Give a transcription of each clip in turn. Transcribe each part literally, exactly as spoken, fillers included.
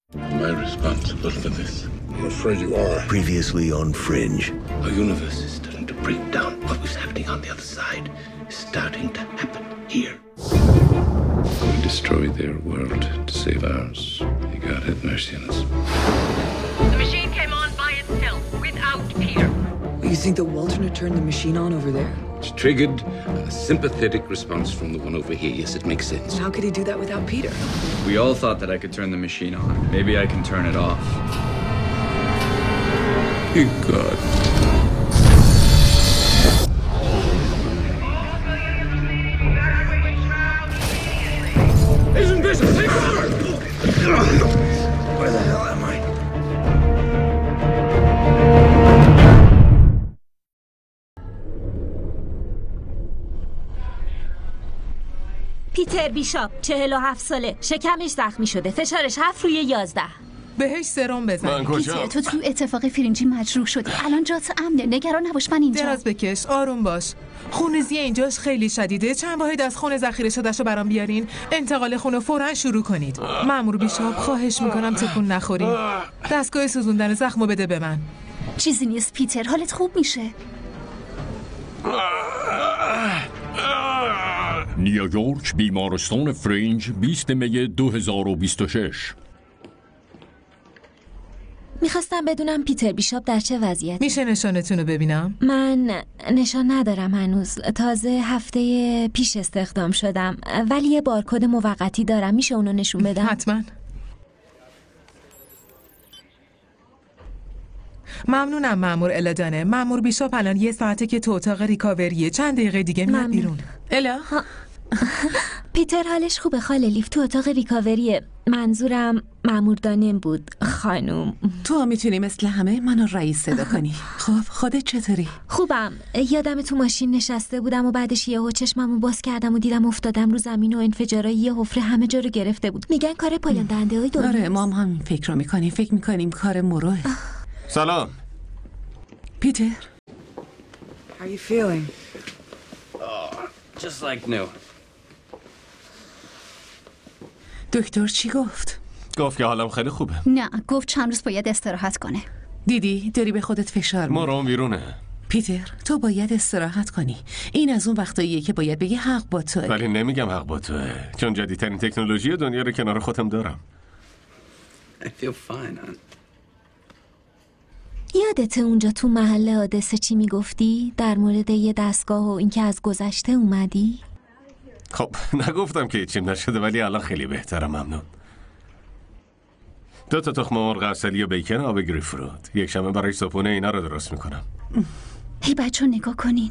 Am I responsible for this? I'm afraid you are. Previously on Fringe. Our universe is starting to break down. What was happening on the other side is starting to happen here. We destroy their world to save ours. May God have mercy on us. The machine came on by itself, without Peter. You think that Walter turned the machine on over there? It's triggered a sympathetic response from the one over here. Yes, it makes sense. How could he do that without Peter? We all thought that I could turn the machine on. Maybe I can turn it off. Good God. Agent Bishop, take cover! Where the hell am I? پیتر بیشاپ چهل و هفت ساله، شکمش زخمی شده، فشارش هفت روی یازده. بهش سرم بزن. پیتر تو تو اتفاق فرنجی مجروح شدی، الان جات امنه، نگران نباش، من اینجا. دراز بکش، آروم باش. خونریزی اینجاش خیلی شدیده. چند واحد از خون ذخیره شدهشو برام بیارین. انتقال خون فوراً شروع کنید. مأمور بیشاپ خواهش میکنم تکون نخوری. دستگاه سوزوندن زخمو بده به من. چیزی نیست پیتر، حالت خوب میشه. نیویورک، بیمارستان فرنج، بیست می دو هزار و بیست و شش. میخواستم بدونم پیتر بیشاپ در چه وضعیتی. میشه نشانتون رو ببینم؟ من نشان ندارم هنوز، تازه هفته پیش استخدام شدم، ولی یه بارکد موقتی دارم. میشه اونو نشون بدم؟ حتما. ممنونم مأمور الادانه. مأمور بیشاپ الان یه ساعته که تو اتاق ریکاوریه. چند دقیقه دیگه میاد بیرون. الا پیتر حالش خوبه خاله لیف، تو اتاق ریکاوریه. منظورم مأمور دانم بود خانوم. تو هم میتونی مثل همه منو رئیس صدا کنی. خب خودت چطوری؟ خوبم. یادم تو ماشین نشسته بودم و بعدش یهو چشممو باز کردم و دیدم افتادم رو زمین و انفجارای یه حفره همه جا رو گرفته بود. میگن کار پایان دهنده های دنیاست. آره ما هم همین فکر رو میکنیم. فکر میکنیم کار مروه. سلام پیتر. How are you feeling? Oh, just like new. دکتر چی گفت؟ گفت که حالم خیلی خوبه. نه گفت چند روز باید استراحت کنه. دیدی داری به خودت فشار میاری. ما رو بیرونه. پیتر تو باید استراحت کنی. این از اون وقتاییه که باید بگی حق با توه. ولی نمیگم حق با توه، چون جدیدترین تکنولوژی دنیا رو کنار خودم دارم. I feel fine, huh? یادت اونجا تو محل حادثه چی میگفتی؟ در مورد یه دستگاه و اینکه از گذشته اومدی؟ خب نگفتم که چیم نشده، ولی الان خیلی بهترم. ممنون. دو تا تخم مرغ عسلی و بیکن آب گریپفروت. یک شنبه برای صبحونه اینا رو درست میکنم. هی بچه نگاه کنین.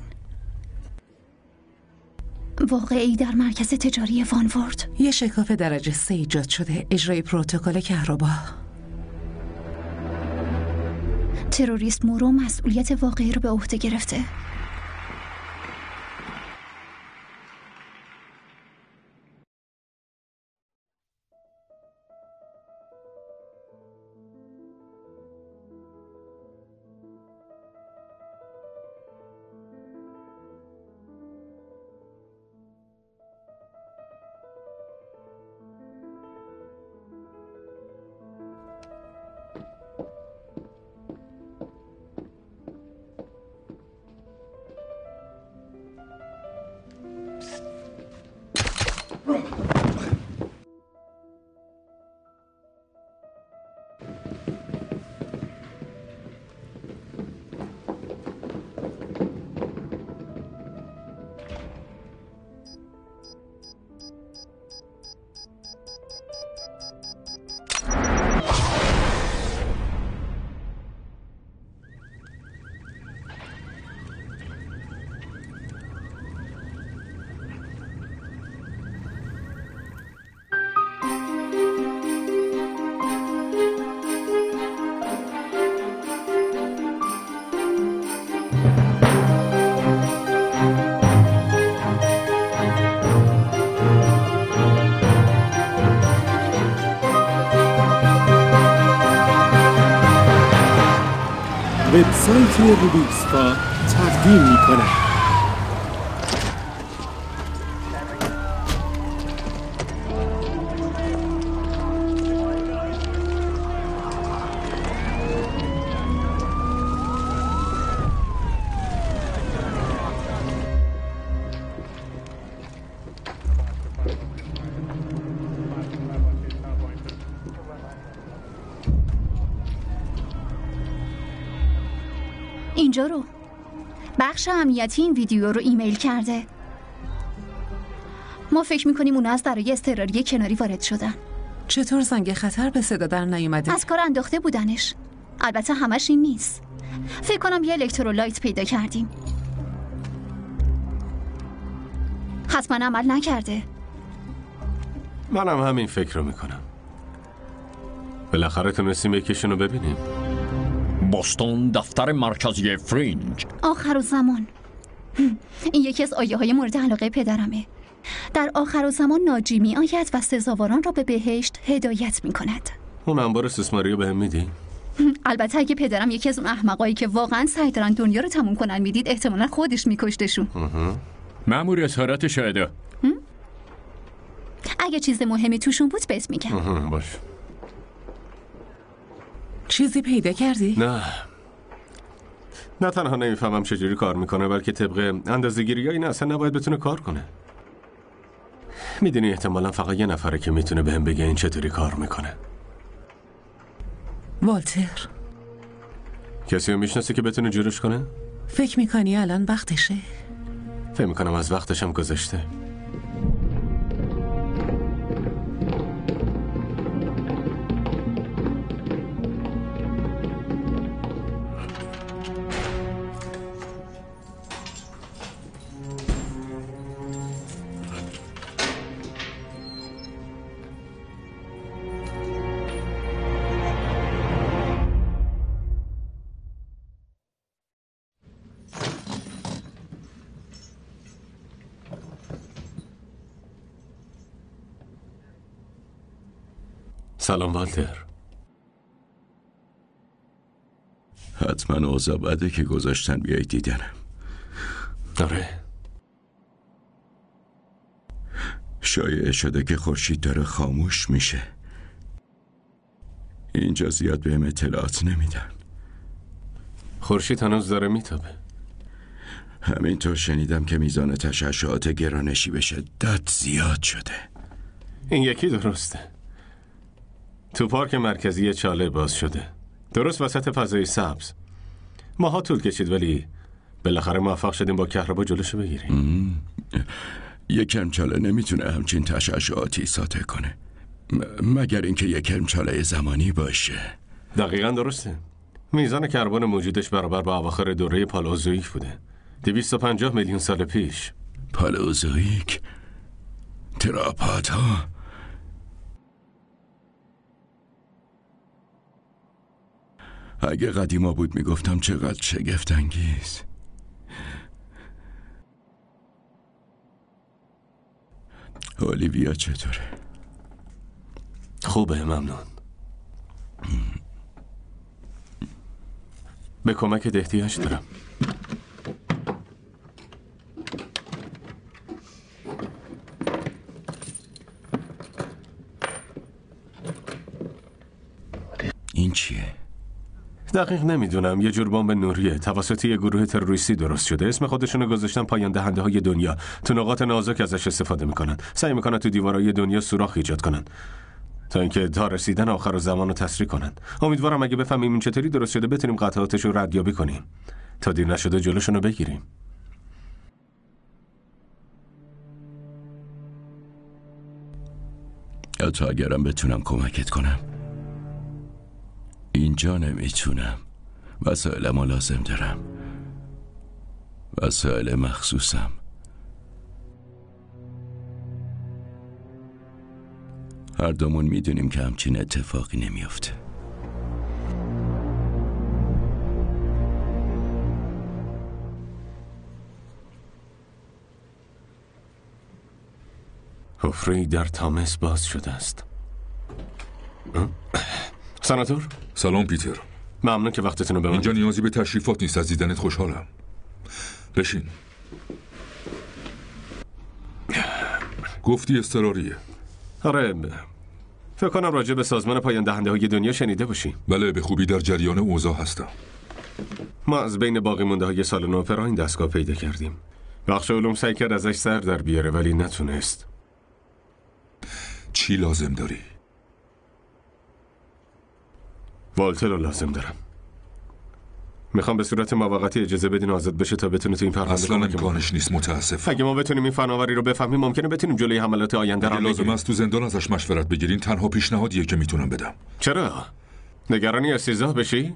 واقعی در مرکز تجاری وانورد یه شکاف درجه سه ایجاد شده. اجرای پروتکل کهربا. تروریست مورو مسئولیت واقعی رو به عهده گرفته. وبسایت روبیکسپا تقدیم می‌کند. اینجا رو. بخش امنیتی این ویدیو رو ایمیل کرده. ما فکر میکنیم اونا از درای اضطراری کناری وارد شدن. چطور زنگ خطر به صدا در نیومده؟ از کار انداخته بودنش. البته همش این نیست. فکر کنم یه الکترولایت پیدا کردیم. حتما عمل نکرده. منم همین فکر رو میکنم. بالاخره تونستیم یکیشون رو ببینیم. بوستون، دفتر مرکزی فرینج. آخر زمان. این یکی از آیه های مورد علاقه پدرمه. در آخر زمان ناجی می آید و سزاواران را به بهشت هدایت می کند. اون انبار سوسماری رو بهم میدی؟ البته اگه پدرم یکی از اون احمقایی که واقعا سعی دارن دنیا رو تموم کنن میدید، احتمالا خودش میکشتشون. مأمور اسارت شهدا. اگه چیز مهمی توشون بود بهت میگم. باش. چیزی پیدا کردی؟ نه. نه تنها نمیفهمم چجوری کار میکنه، بلکه طبق اندازه‌گیری این اصلا نباید بتونه کار کنه. میدونی احتمالا فقط یه نفره که میتونه بهم بگه این چطوری کار میکنه. والتر. کسی رو میشناسی که بتونه جورش کنه؟ فکر میکنی الان وقتشه؟ فکر میکنم از وقتشم گذشته. سلام والتر. حتما اوضاع بده که گذاشتن بیایی دیدنم. داره شایعه شده که خورشید داره خاموش میشه. اینجا زیاد بهم اطلاعات نمیدن. خورشید هنوز داره میتابه. همینطور شنیدم که میزان تشعشعات گرانشی به شدت زیاد شده. این یکی درسته. تو پارک مرکزی چاله باز شده، درست وسط فضای سبز. ماها طول کشید ولی بالاخره موفق شدیم با کهربا جلوشو بگیریم. یک کرمچاله نمیتونه همچین تشعشعاتی ساطع کنه م- مگر اینکه یک کرمچاله زمانی باشه. دقیقاً درسته. میزان کربن موجودش برابر با اواخر دوره پالئوزوئیک بوده. دویست و پنجاه میلیون سال پیش. پالئوزوئیک؟ تراپات ها؟ اگه قدیما بود میگفتم چقدر شگفت انگیز. اولیویا چطوره؟ خوبه، ممنون. به کمکت احتیاج دارم. این چیه؟ دقیق نمیدونم. یه جور بمب نوریه توسط یه گروه تروریستی درست شده. اسم خودشونو گذاشتن پایان دهنده های دنیا. تو نقاط نازک ازش استفاده میکنن. سعی میکنن تو دیوارهای دنیا سوراخ ایجاد کنن تا اینکه تا رسیدن آخر زمان رو تسریع کنن. امیدوارم اگه بفهمیم این چطوری درست شده بتونیم قطعاتش رو ردیابی کنیم تا دیر نشده جلوشونو بگیریم. یا تا اگرم بتونم کمکت کنم. اینجا نمیتونم. وسایلمو لازم دارم. وسایل مخصوصم. هر دومون میدونیم که همچین اتفاقی نمیافته. حفره‌ای در تامس باز شده است. سناتور؟ سلام پیتر. ممنون که وقتتون رو به من. اینجا نیازی به تشریفات نیست. از دیدنت خوشحالم. بشین. گفتی اضطراریه. آره، فکر کنم راجع به سازمان پایان دهنده های دنیا شنیده باشی. بله، به خوبی در جریان اوضاع هستم. ما از بین باقی مونده های سالن اپرا این دستگاه پیدا کردیم. بخش علوم سعی کرد ازش سر در بیاره ولی نتونست. چی لازم داری؟ والتر رو لازم دارم. میخوام به صورت موقتی اجازه بدین آزاد بشه تا بتونه تو این پرونده اصلا امکانش نیست، متاسفم. اگه ما بتونیم این فناوری رو بفهمیم ممکنه بتونیم جلوی حملات آینده رو لازم است تو زندان ازش مشورت بگیرین. تنها پیشنهادیه که میتونم بدم. چرا؟ نگرانی استیضاح بشی؟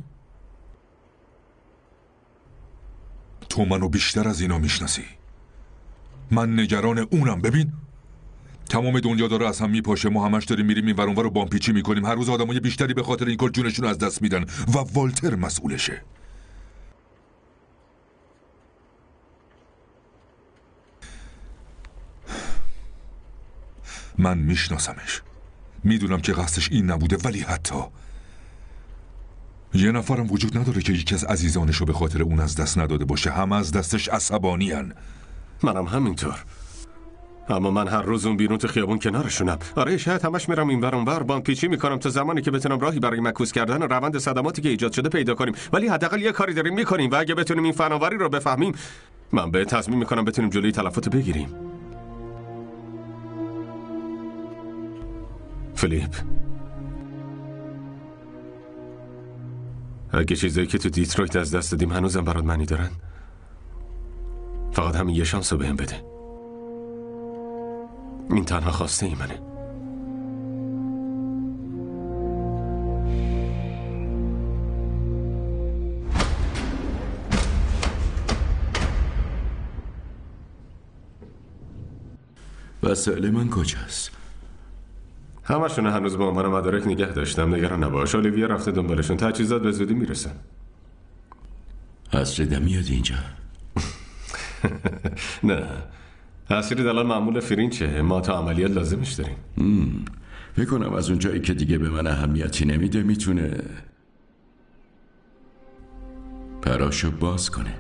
تو منو بیشتر از اینا میشناسی. من نگران اونم. ببین تمام دنیا داره از هم میپاشه، ما همش داریم میریم این ور اون ور رو بامپیچی میکنیم. هر روز آدمای بیشتری به خاطر این کار جونشون از دست میدن و والتر مسئولشه. من میشناسمش، میدونم که قصدش این نبوده، ولی حتی یه نفرم وجود نداره که یکی از عزیزانشو به خاطر اون از دست نداده باشه. همه از دستش عصبانی هن. منم همینطور، اما من هر روز اون بیرون تو خیابون کنارشونم. آره شاید همش میرم این ور اون ور بان پیچی میکنم تا زمانی که بتونم راهی برای معکوس کردن روند صدماتی که ایجاد شده پیدا کنیم، ولی حداقل یه کاری داریم میکنیم و اگه بتونیم این فناوری رو بفهمیم من به تصمیم میکنم بتونیم جلوی تلفات بگیریم. فیلیپ، اگه چیزایی که تو دیترویت از دست دادیم هنوزم برات معنی دارن، فقط همین یه شانس رو بهم بده. این تنها خواسته ای منه. وسایل من کجاست؟ همشون هنوز با عنوان مدارک نگه داشتم، نگران نباش. اولیویا رفته دنبالشون، تجهیزات به زودی میرسن. حسرت میاد اینجا؟ نه، حسرت الان معمول فرینچه، ما تا عملیات لازمش داریم. فکر کنم از اون جایی که دیگه به من اهمیتی نمیده میتونه پراشو باز کنه.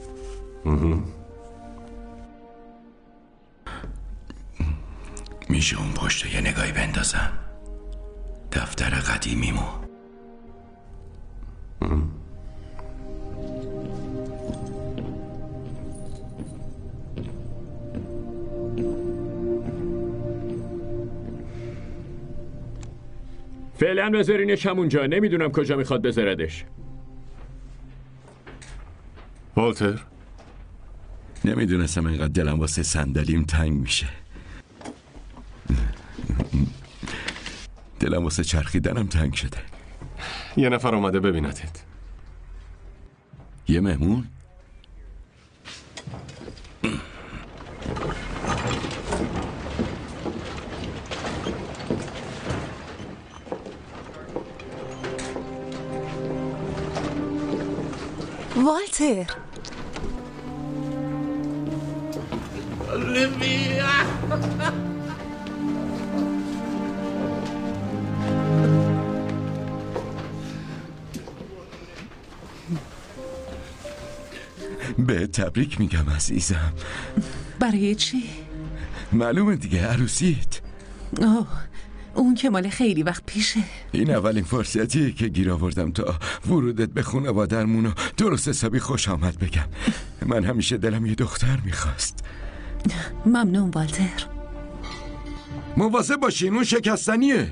میشه اون پشت یه نگاهی بندازم؟ دفتر قدیمیمو. فعلا بذارینش همونجا، نمیدونم کجا میخواد بذاردش. والتر، نمیدونستم اینقدر دلم واسه صندلیم تنگ میشه. دلم واسه چرخیدنم تنگ شده. یه نفر اومده ببینتت. یه مهمون؟ والتر، به تبریک میگم عزیزم. برای چی؟ معلومه دیگه، عروسیت. اوه، اون که مال خیلی وقت پیشه. این اولین فرصتیه که گیر آوردم تا ورودت به خانواده‌مون و درست حسابی خوش آمد بگم. من همیشه دلم یه دختر میخواست. ممنون والتر. مواظب باشین، اون شکستنیه.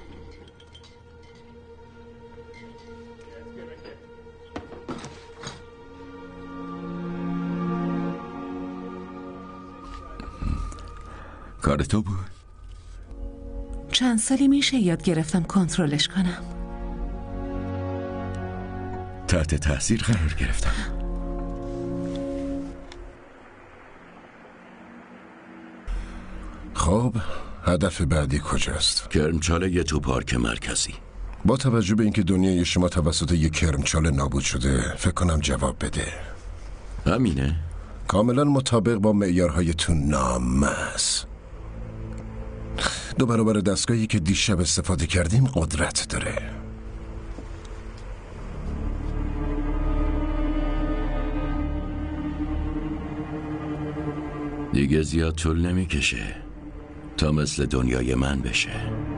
کار تو بود؟ چند سالی میشه یاد گرفتم کنترلش کنم. تحت تاثیر قرار گرفتم. خب هدف بعدی کجاست؟ کرمچاله یه تو پارک مرکزی. با توجه به اینکه دنیای شما توسط یک کرمچاله نابود شده، فکر کنم جواب بده. همینه؟ کاملا مطابق با معیارهای تو نامه است. دو برابر دستگاهی که دیشب استفاده کردیم قدرت داره. دیگه زیاد طول نمیکشه تا مثل دنیای من بشه.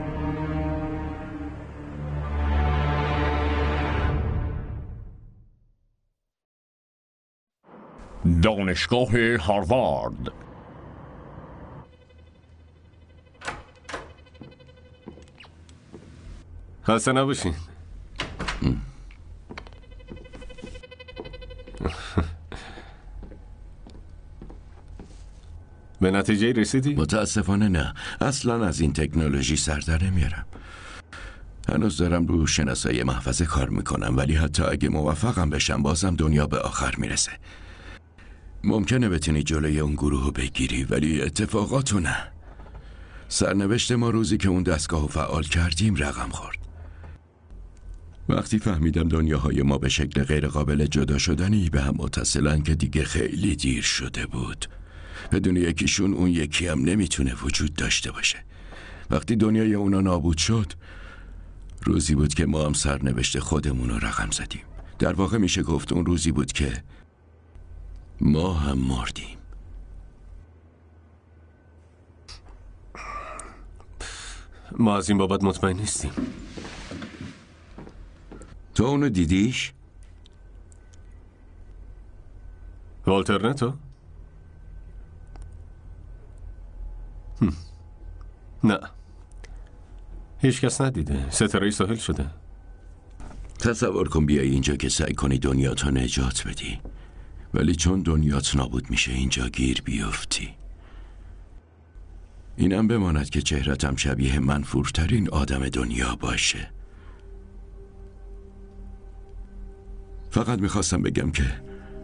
دانشگاه هاروارد. خسته نباشین. به نتیجه رسیدی؟ متاسفانه نه. اصلا از این تکنولوژی سر در نمیارم. هنوز دارم رو شناسایی محفظه کار میکنم، ولی حتی اگه موفقم بشم بازم دنیا به آخر میرسه. ممکنه بتونی جلوی اون گروه رو بگیری، ولی اتفاقاتو نه. سرنوشت ما روزی که اون دستگاه رو فعال کردیم رقم خورد. وقتی فهمیدم دنیاهای ما به شکل غیر قابل جدا شدنی به هم متصلن که دیگه خیلی دیر شده بود. بدون یکیشون اون یکی هم نمیتونه وجود داشته باشه. وقتی دنیای اونا نابود شد، روزی بود که ما هم سرنوشت خودمون رو رقم زدیم. در واقع میشه گفت اون روزی بود که ما هم مردیم. ما از این بابت مطمئن نیستیم. تو اونو دیدیش؟ والتر نه تو؟ هم. نه هیچ کس ندیده. ستاره ساحل شده. تصور کن بیای اینجا که سعی کنی دنیاتو نجات بدی، ولی چون دنیات نابود میشه اینجا گیر بیفتی. اینم بماند که چهرتم شبیه منفورترین آدم دنیا باشه. فقط میخواستم بگم که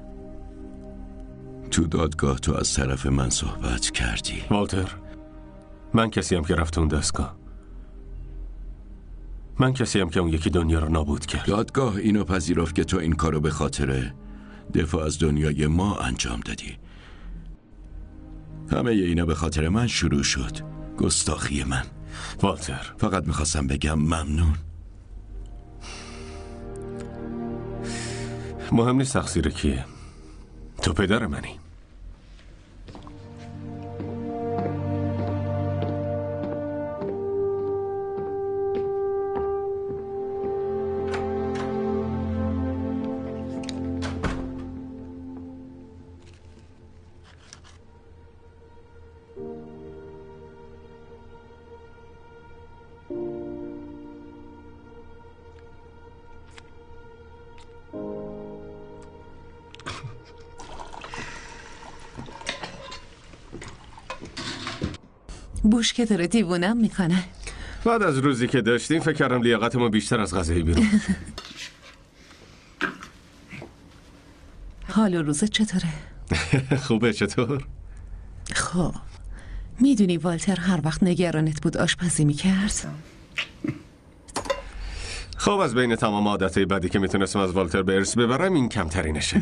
تو دادگاه تو از طرف من صحبت کردی. والتر، من کسیم که رفت اون دستگاه. من کسیم که اون یکی دنیا رو نابود کرد. دادگاه اینو پذیرفت که تو این کارو به خاطر دفاع از دنیای ما انجام دادی. همه اینا به خاطر من شروع شد. گستاخی من. والتر، فقط میخواستم بگم ممنون. مهم نیست تقصیر کیه. تو پدر منی. بوش که داره دیوونم میکنه. بعد از روزی که داشتیم فکر کردم لیاقتمون بیشتر از غذای بیرون. حال و روزت چطوره؟ خوبه. چطور؟ خب میدونی والتر هر وقت نگرانت بود آشپزی میکرد؟ خب از بین تمام عادتهای بدی که میتونستم از والتر به ارث ببرم این کمترینشه.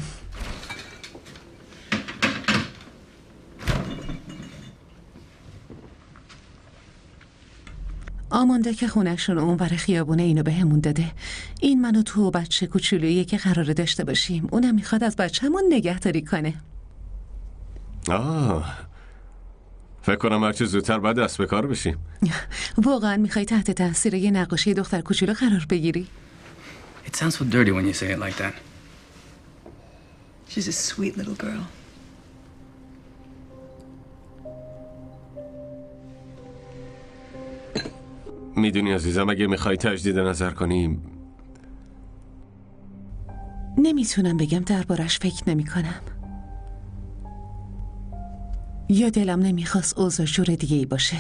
آماندا که خونه‌شون اونور خیابونه اینو به همون داده. این من و تو و بچه کوچولویی که قراره داشته باشیم. اونم میخواد از بچه‌مون نگهداری کنه. آه فکر کنم هرچی زودتر باید دست به کار بشیم. واقعا میخوای تحت تاثیر یه نقاشی دختر کوچولو قرار بگیری؟ It sounds so dirty when you say it like that. She's a sweet little girl. میدونی عزیزم اگه میخوای تجدید نظر کنیم نمیتونم بگم دربارش فکر نمی کنم. یا دلم نمیخواست اوضاع جور دیگه ای باشه.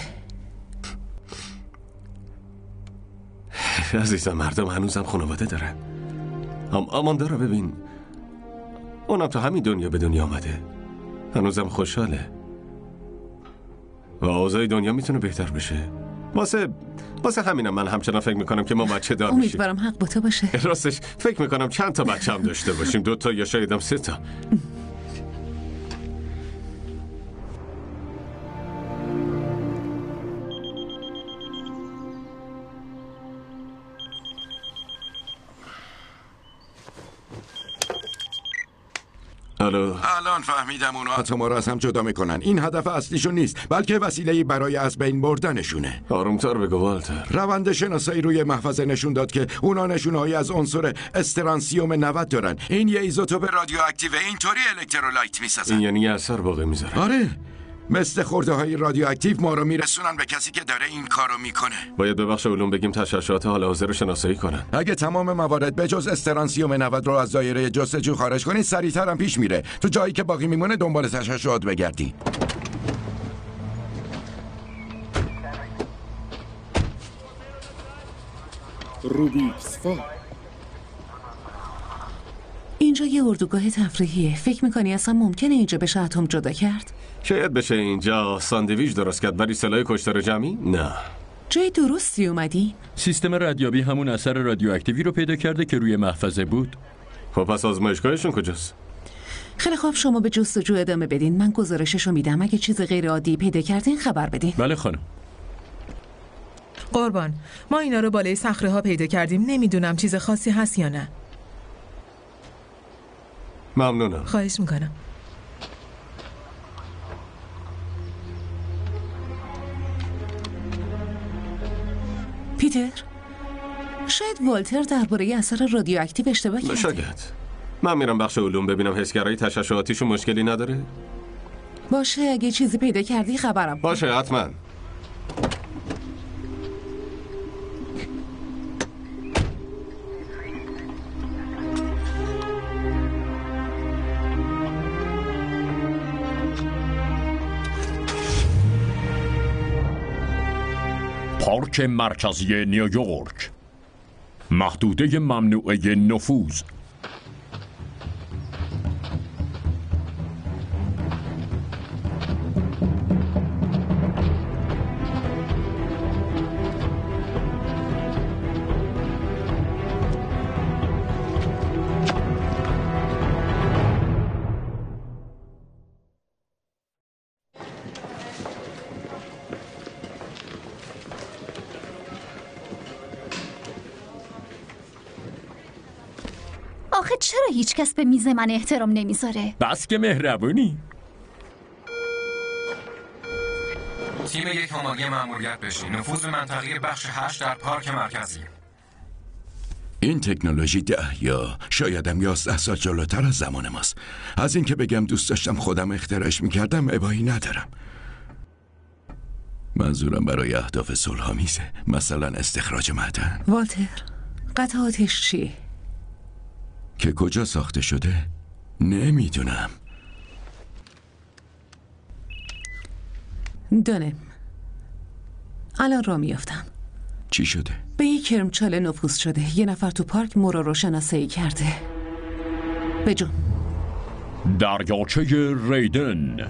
عزیزم مردم هنوزم خانواده دارن. هم آماندا رو ببین، اونم تو همین دنیا به دنیا آمده، هنوزم خوشحاله و اوضاع دنیا میتونه بهتر بشه. واسه واسه همینم من همچنان فکر میکنم که ما بچه دار بشیم. امیدوارم حق با تو باشه. راستش فکر میکنم چند تا بچه هم داشته باشیم، دو تا یا شاید هم سه تا. الو. الان فهمیدم اونا اتما رو از هم جدا میکنن. این هدف اصلیشون نیست، بلکه وسیله‌ای برای از بین بردنشونه. آرومتر بگو والتر. روند شناسایی روی محفظه نشون داد که اونا نشونهایی از عنصر استرانسیوم نود دارن. این یه ایزوتوپ رادیواکتیو، اینطوری الکترولایت میسازن. این یعنی اثر باقی میذاره. آره، مثل خورده های رادیواکتیو ما رو میرسونن به کسی که داره این کارو میکنه. باید به بخش علوم بگیم تشعشعات حال حاضر رو شناسایی کنن. اگه تمام موارد به جز استرانسیوم نود رو از دایره جستجو خارج کنید سریعتر هم پیش میره. تو جایی که باقی میمونه دنبال تشعشعات بگردی. روبیکس فا. اینجا یه اردوگاه تفریحیه. فکر میکنی اصلا ممکنه اینجا بشه اتم جدا کرد؟ شاید بشه اینجا ساندویچ درست کرد ولی سلاح کشتار جمعی؟ نه. جای درستی اومدی؟ سیستم ردیابی همون اثر رادیواکتیوی رو پیدا کرده که روی محفظه بود. خب پس آزمایشگاهشون کجاست؟ خیلی خوب، شما به جستجو ادامه بدین. من گزارششو میدم. اگه چیز غیر عادی پیدا کردین خبر بدین. بله خانم. قربان، ما اینا رو بالای صخره ها پیدا کردیم. نمیدونم چیز خاصی هست یا نه. ممنونم. خواهش میکنم. پیتر، شاید والتر درباره اثر رادیواکتیو اشتباه کرده. شاید. من میرم بخش علوم ببینم حسگرای تشعشعاتیشون مشکلی نداره. باشه، اگه چیزی پیدا کردی خبرم. باشه حتما. پارک مرکزی نیویورک. محدوده ممنوعه نفوذ. آخه چرا هیچ کس به میز من احترام نمیذاره؟ بس که مهربونی. تیم یک هماگه مأموریت بشین. نفوذ منطقه بخش هشت در پارک مرکزی. این تکنولوژی ده یا شایدم یازده سال جلوتر از زمان ماست. از این که بگم دوست داشتم خودم اختراعش میکردم ابایی ندارم. منظورم برای اهداف صلح‌آمیزه، مثلا استخراج معدن. والتر، قطعاتش چیه؟ که کجا ساخته شده؟ نمیدونم. دانم، الان را میافتم. چی شده؟ به یک کرمچاله نفوذ شده. یه نفر تو پارک مورا رو شناسایی کرده. بجون دریاچه ریدن.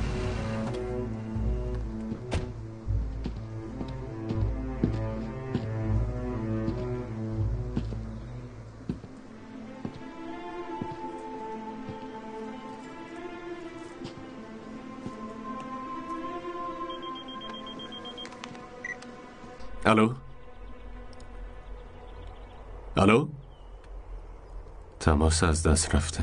الو؟ الو؟ تماس از دست رفته.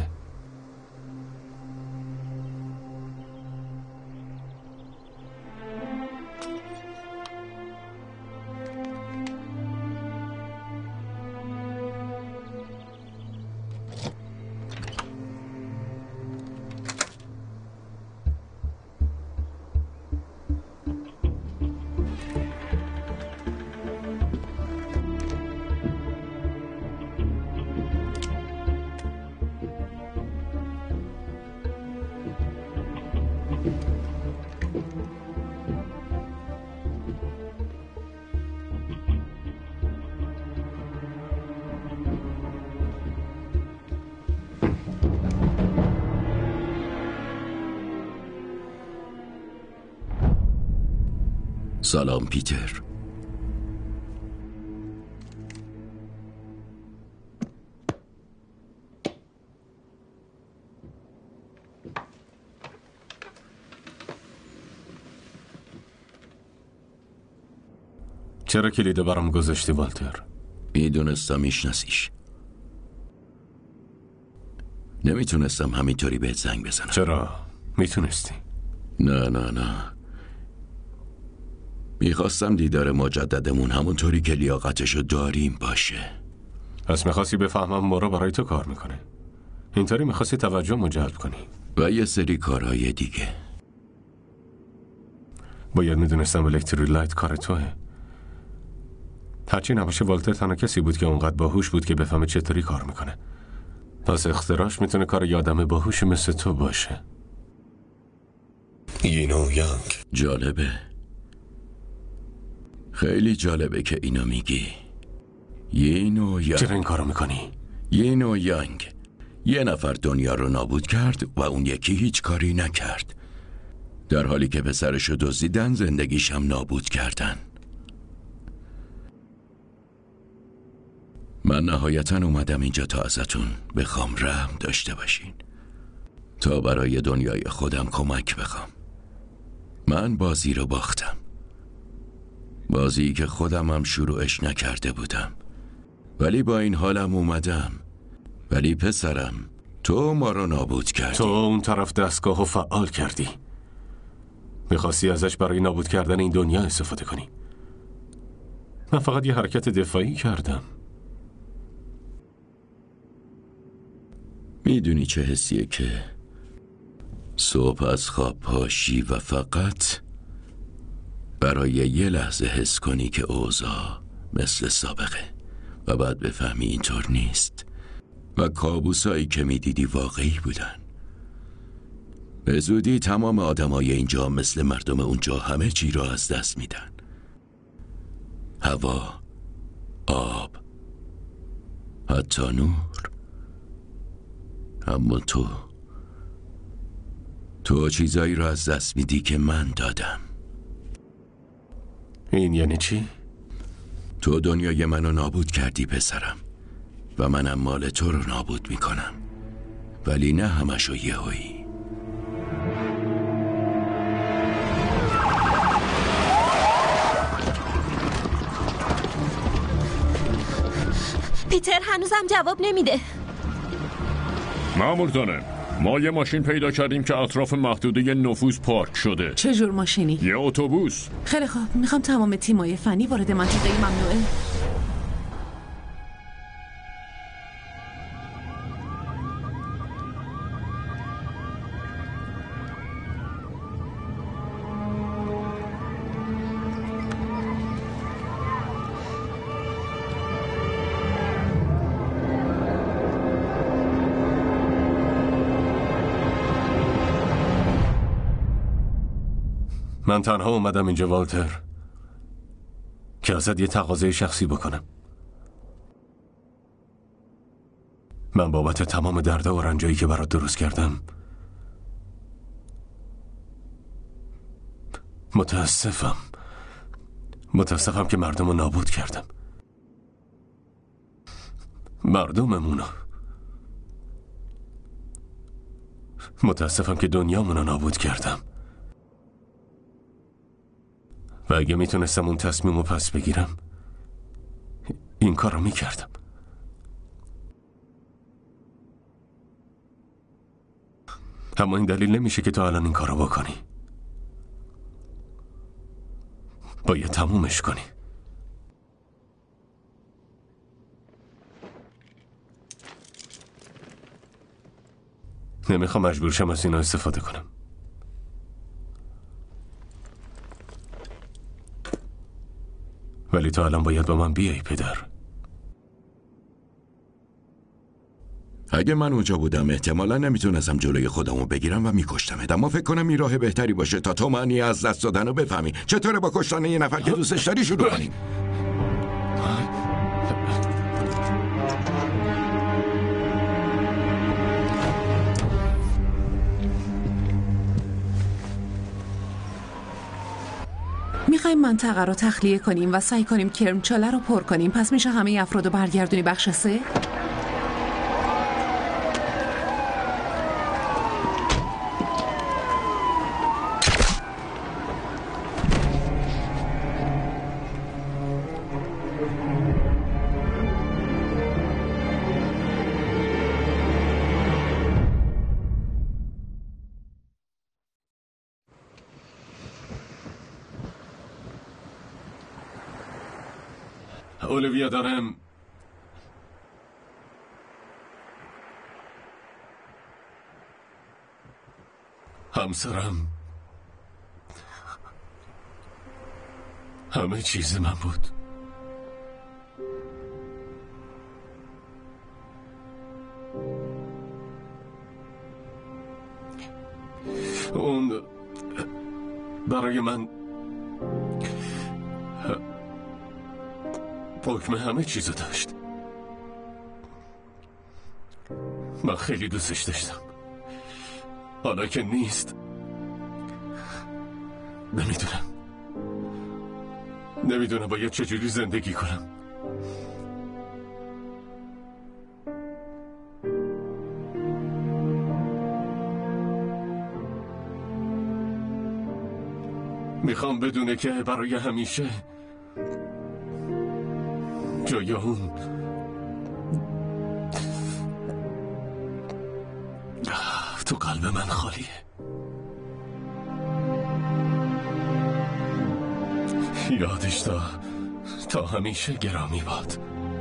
سلام پیتر. چرا کلیدو برام گذاشتی والتر؟ میدونستم میشناسیش. نمیتونستم همینطوری بهت زنگ بزنم. چرا؟ میتونستی؟ نه نه نه میخواستم دیدار مجددمون همونطوری که لیاقتشو داریم باشه. پس میخواستی بفهمم مورا برای تو کار میکنه. اینطوری میخواستی توجه جلب کنی. و یه سری کارهای دیگه. باید میدونستم الکترولایت کار توه. هرچی نباشه والتر تنها کسی بود که اونقدر باهوش بود که بفهمه چطوری کار میکنه. پس اختراعش میتونه کار یه آدم باهوش مثل تو باشه. اینو یانگ. جالبه. خیلی جالبه که اینو میگی. یین و یانگ. چرا این کارو میکنی؟ یین و یانگ. یه نفر دنیا رو نابود کرد و اون یکی هیچ کاری نکرد. در حالی که پسرشو دزدیدن زندگیش هم نابود کردن. من نهایتاً اومدم اینجا تا ازتون بخوام رحم داشته باشین، تا برای دنیای خودم کمک بخوام. من بازی رو باختم، بازی که خودم هم شروعش نکرده بودم، ولی با این حالم اومدم. ولی پسرم، تو ما رو نابود کردی. تو اون طرف دستگاه رو فعال کردی. میخواستی ازش برای نابود کردن این دنیا استفاده کنی. من فقط یه حرکت دفاعی کردم. میدونی چه حسیه که صبح از خواب پاشی و فقط برای یه لحظه حس کنی که اوضاع مثل سابقه و بعد بفهمی اینطور نیست و کابوسایی که میدیدی واقعی بودن. به زودی تمام آدمای اینجا مثل مردم اونجا همه چی را از دست میدن. هوا، آب، حتی نور. اما تو تو چیزایی رو از دست میدی که من دادم. این یعنی چی؟ تو دنیای منو نابود کردی پسرم و منم مال تو رو نابود میکنم، ولی نه همشو یهویی. پیتر هنوزم جواب نمیده. مأمور دانم، ما یه ماشین پیدا کردیم که اطراف محدوده نفوذ پارک شده. چه جور ماشینی؟ یه اتوبوس. خیلی خوب، میخوام تمام تیمای فنی وارد منطقه ممنوعه. من تنها اومدم اینجا والتر که ازت یه تقاضای شخصی بکنم. من بابت تمام درد و رنجایی که برات درست کردم متاسفم. متاسفم که مردم رو نابود کردم. مردممونو. متاسفم که دنیامونو نابود کردم. و اگه میتونستم اون تصمیم رو پس بگیرم این کار رو میکردم. اما این دلیل نمیشه که تو الان این کار رو بکنی. باید تمومش کنی. نمیخوام مجبور شم از اینا استفاده کنم. ولی تو الان باید با من بیایی پدر. اگه من اونجا بودم احتمالا نمیتونستم جلوی خودمو بگیرم و میکشتمت، اما فکر کنم این راه بهتری باشه تا تو معنی از دست دادن رو بفهمی. چطوره با کشتن یه نفر که دوستش داری شروع کنیم؟ میخوایم منطقه رو تخلیه کنیم و سعی کنیم کرمچاله رو پر کنیم. پس میشه همه افراد رو برگردونی بخش سه؟ اولویا دارم. همسرم همه چیز من بود. اون برای من حکم همه چیزو داشت. من خیلی دوستش داشتم. حالا که نیست نمیدونم نمیدونم باید چجوری زندگی کنم. میخوام بدونه که برای همیشه جای اون تو قلب من خالیه. یادش تا تا همیشه گرامی باد.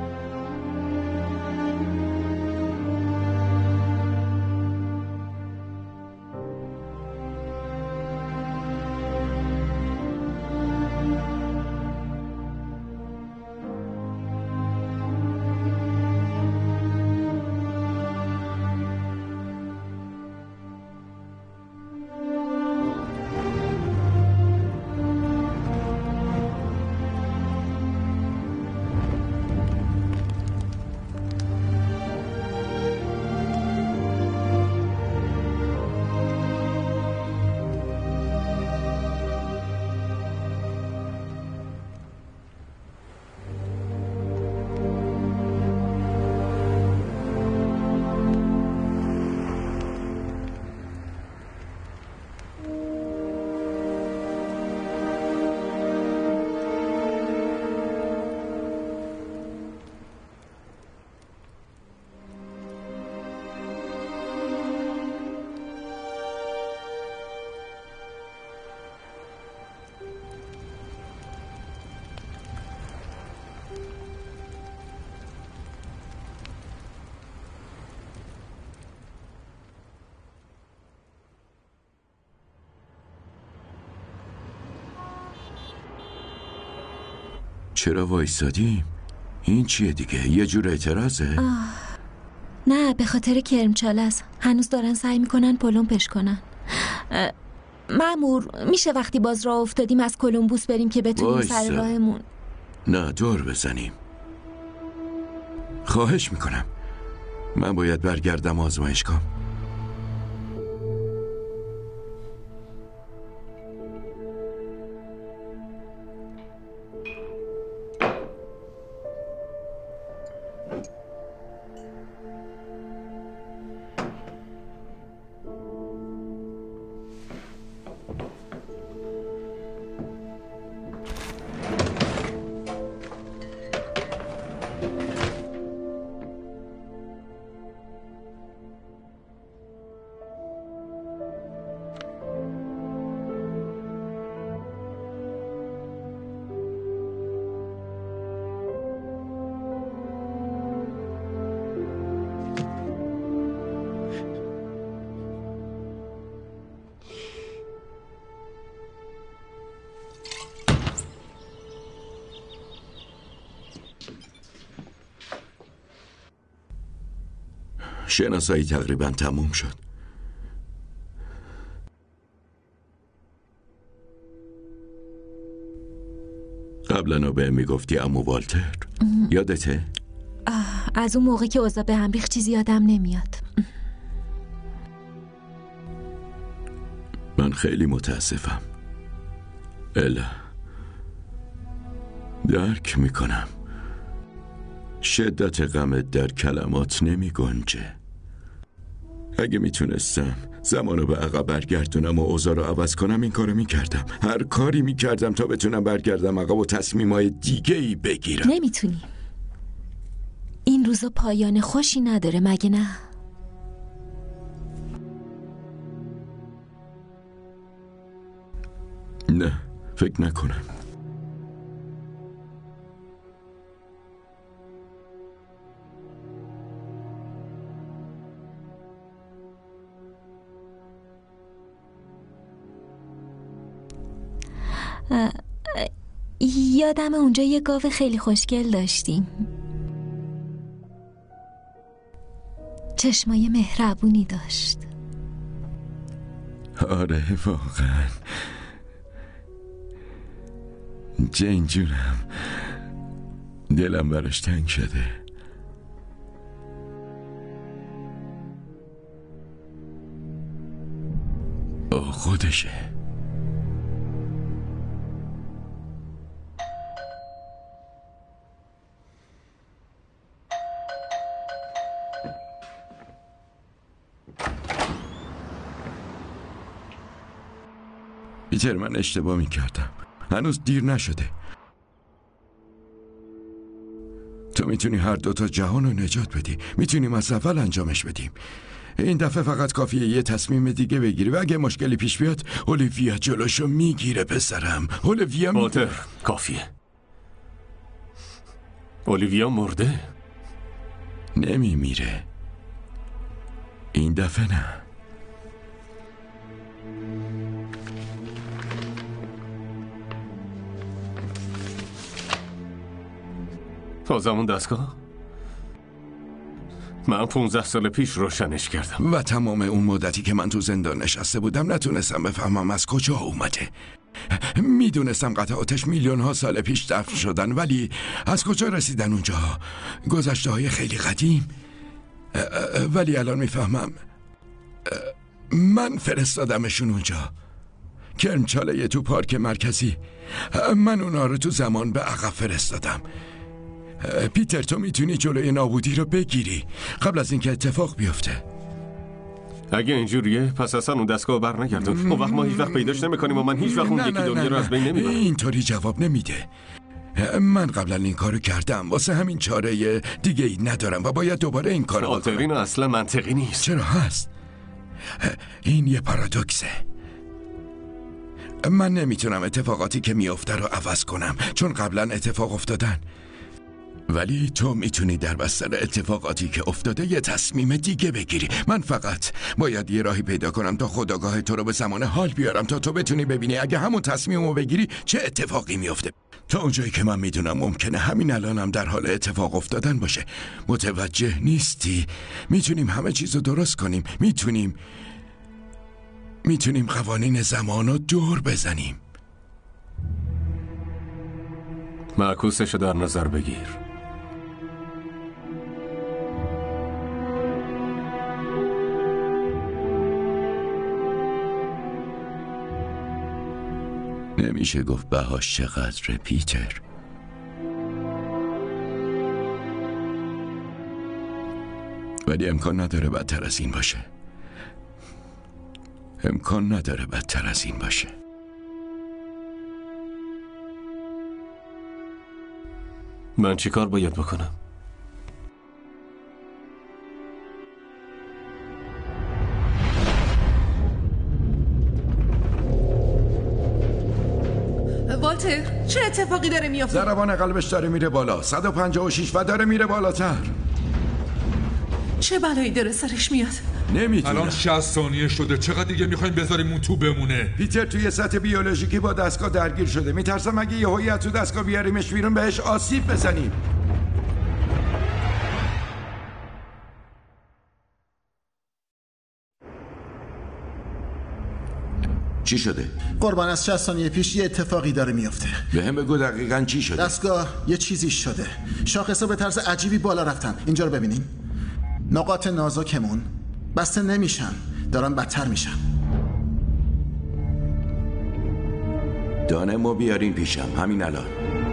چرا وایسادیم؟ این چیه دیگه؟ یه جور اعتراضه؟ آه. نه به خاطر کرمچاله است. هنوز دارن سعی میکنن پلمپش کنن. مأمور میشه وقتی باز راه افتادیم از کلمبوس بریم که بتونیم سر راهمون؟ نه دور بزنیم. خواهش میکنم. من باید برگردم آزمایشگاه. شناسایی تقریبا تموم شد. قبلا به میگفتی عمو والتر. یادته؟ از اون موقع که اوضاع به هم ریخت چیزی یادم نمیاد. من خیلی متاسفم الا. درک میکنم. شدت غمت در کلمات نمی گنجه. اگه میتونستم زمانو به عقب برگردونم و اوضاع رو عوض کنم این کارو میکردم. هر کاری میکردم تا بتونم برگردم عقب و تصمیمای دیگه ای بگیرم. نمیتونی. این روزا پایان خوشی نداره مگه نه؟ نه فکر نکنم. یادم اونجا یه گاو خیلی خوشگل داشتیم. چشمای مهربونی داشت. آره واقعا. جین جونم دلم برش تنگ شده. او خودشه. پیتر، من اشتباه می کردم. هنوز دیر نشده. تو میتونی هر دوتا جهان رو نجات بدی. میتونیم از اول انجامش بدیم. این دفعه فقط کافیه یه تصمیم دیگه بگیری و اگه مشکلی پیش بیاد اولیویا جلوشو میگیره. پسرم اولیویا پاتر، کافیه. اولیویا مرده؟ نمیمیره. این دفعه نه. تازمون دستگاه؟ من پونزده سال پیش روشنش کردم و تمام اون مدتی که من تو زندان نشسته بودم نتونستم بفهمم از کجا اومده. میدونستم قطعاتش میلیون ها سال پیش دفن شدن، ولی از کجا رسیدن اونجا؟ گذشته های خیلی قدیم. ولی الان میفهمم من فرستادمشون اونجا. کرمچاله تو پارک مرکزی. من اونا رو تو زمان به عقب فرستادم. پیتر، تو میتونی جلوی نابودی رو بگیری قبل از اینکه اتفاق بیفته. اگه اینجوریه پس اصلا اون دستگاه بر نگردون. اون وقت ما هیچ وقت پیداش نمیکنیم و من هیچ وقت اون یکی دنیا رو از بین نمیبرم. اینطوری جواب نمیده. من قبلا این کارو کردم، واسه همین چاره دیگه ای ندارم و باید دوباره این کارو بکنم. خاطر این اصلا منطقی نیست. چرا هست؟ این یه پارادوکسه. من نمیتونم اتفاقاتی که میافته رو عوض کنم چون قبلا اتفاق افتادن، ولی تو میتونی در بستر اتفاقاتی که افتاده یه تصمیم دیگه بگیری. من فقط باید یه راهی پیدا کنم تا خودآگاه تو رو به زمان حال بیارم تا تو بتونی ببینی اگه همون تصمیمو بگیری چه اتفاقی میفته. تا اونجایی که من میدونم ممکنه همین الانم در حال اتفاق افتادن باشه. متوجه نیستی؟ میتونیم همه چیزو درست کنیم. میتونیم میتونیم قوانین زمانو دور بزنیم. معکوسشو در نظر بگیر. نمیشه گفت بهاش چقدره پیتر. ولی امکان نداره بدتر از این باشه. امکان نداره بدتر از این باشه. من چی کار باید بکنم؟ والتر، چه اتفاقی داره میافته؟ ضربان قلبش داره میره بالا. صد و پنجاه و شش و داره میره بالاتر. چه بلایی داره سرش میاد؟ نمیتونم. الان شصت ثانیه شده. چقدر دیگه میخوایم بذاریم اون تو بمونه؟ پیتر توی سطح بیولوژیکی با دستگاه درگیر شده. میترسم اگه یه هویت تو دستگاه بیاریمش بیرون بهش آسیب بزنیم. چی شده؟ قربان، از شصت ثانیه پیش یه اتفاقی داره میفته. به هم بگو دقیقاً چی شده؟ دستگاه یه چیزی شده. شاخصا به طرز عجیبی بالا رفتن. اینجا رو ببینین. نقاط نازکمون بسته نمیشن، دارن بدتر میشن. دانمو بیارین پیشم همین الان.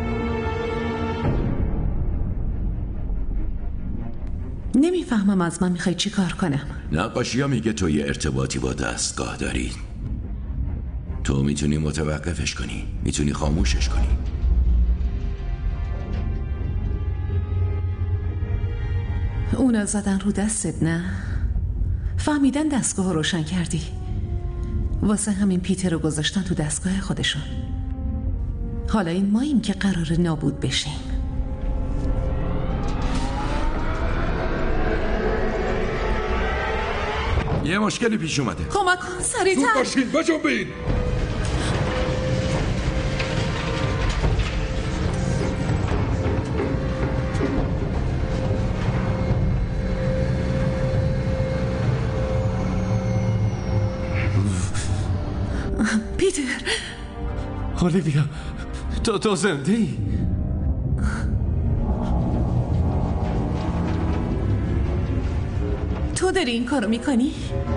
نمیفهمم از من میخوای چی کار کنم. نقاشی ها میگه تو یه ارتباطی با دستگاه داری. تو میتونی متوقفش کنی، میتونی خاموشش کنی. اونا زدن رو دستت نه؟ فهمیدن دستگاه رو روشن کردی. واسه همین پیتر رو گذاشتن تو دستگاه خودشون. حالا این ماییم که قرار نابود بشیم. یه مشکلی پیش اومده. کمک کن سریعتر. زود باشین بجنبین. پیتر. اولیویا، تو تو زنده ای؟ تو داری این کارو میکنی؟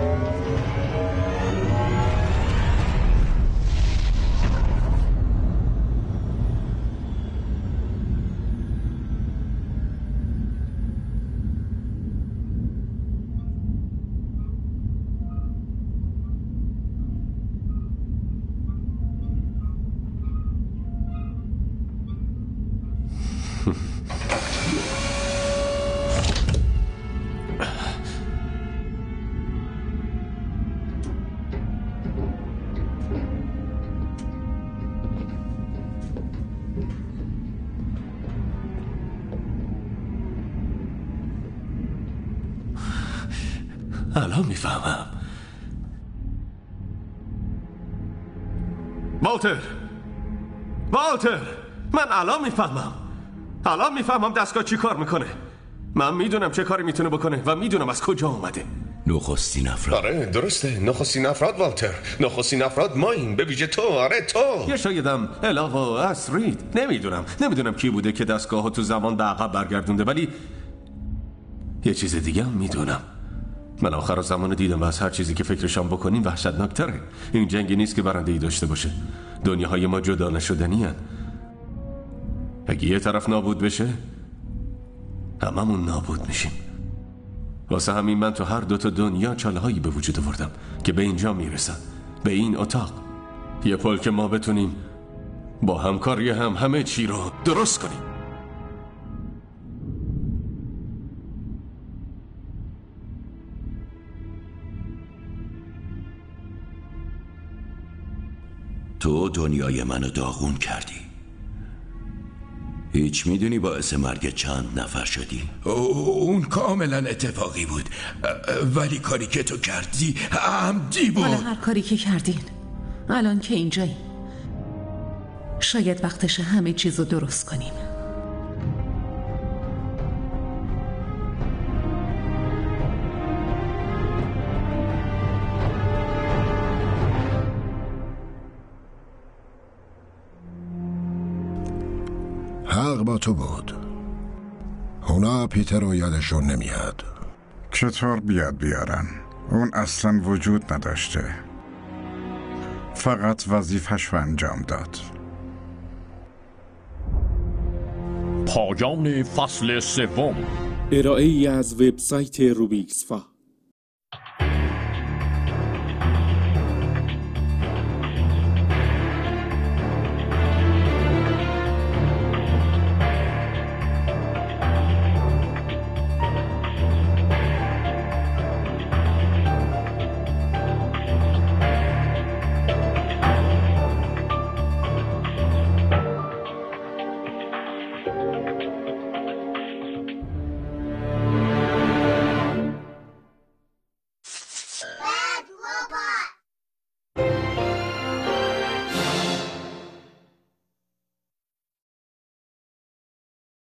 الان میفهمم. والتر والتر من الان میفهمم الان میفهمم دستگاه چی کار میکنه. من میدونم چه کاری میتونه بکنه و میدونم از کجا اومده. نخستین افراد. آره درسته، نخستین افراد والتر. نخستین افراد ماییم، به ویژه تو. آره تو. یا شایدم الاو و اسرید، نمیدونم نمیدونم کی بوده که دستگاه ها تو زمان به عقب برگردونده، ولی یه چیز دیگه هم میدونم. من آخر زمان دیدم و از هر چیزی که فکرشان بکنیم وحشتناکتره. این جنگی نیست که برنده ای داشته باشه. دنیاهای ما جدا نشدنی هن. اگه یه طرف نابود بشه هممون نابود میشیم. واسه همین من تو هر دوتا دنیا چالهایی به وجود آوردم که به اینجا میرسن، به این اتاق. یه پل که ما بتونیم با همکاری هم همه چی رو درست کنیم. تو دنیای منو داغون کردی. هیچ میدونی باعث مرگ چند نفر شدی؟ اون کاملا اتفاقی بود، ولی کاری که تو کردی عمدی بود. حالا هر کاری که کردین الان که اینجایی، شاید وقتش همه چیز رو درست کنیم. حق با تو بود. اونا پیتر رو یادشون نمیاد. چطور بیاد بیارن؟ اون اصلا وجود نداشته، فقط وظیفه‌ش رو انجام داد. پایان فصل سوم. ارائه‌ای از وبسایت روبیکسفا.